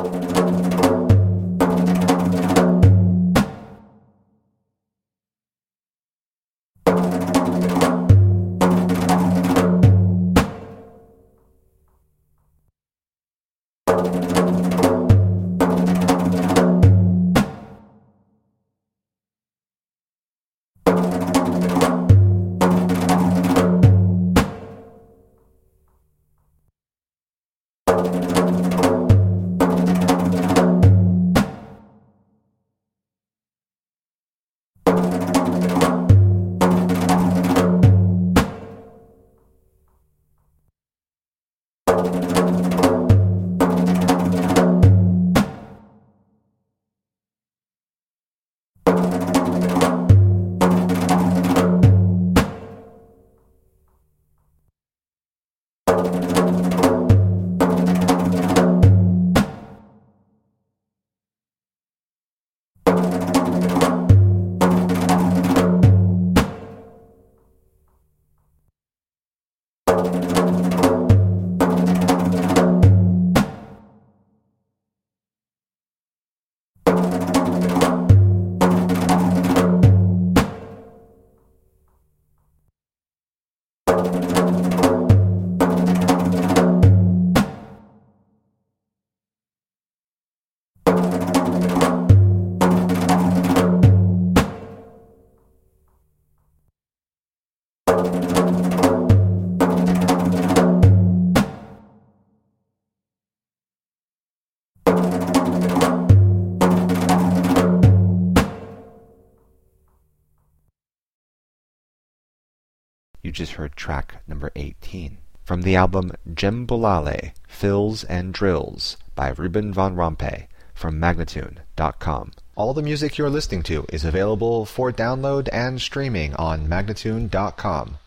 You just heard track number 18 from the album Djembolale, Fills and Drills by Ruben Von Rompuy from Magnatune.com. All the music you're listening to is available for download and streaming on Magnatune.com.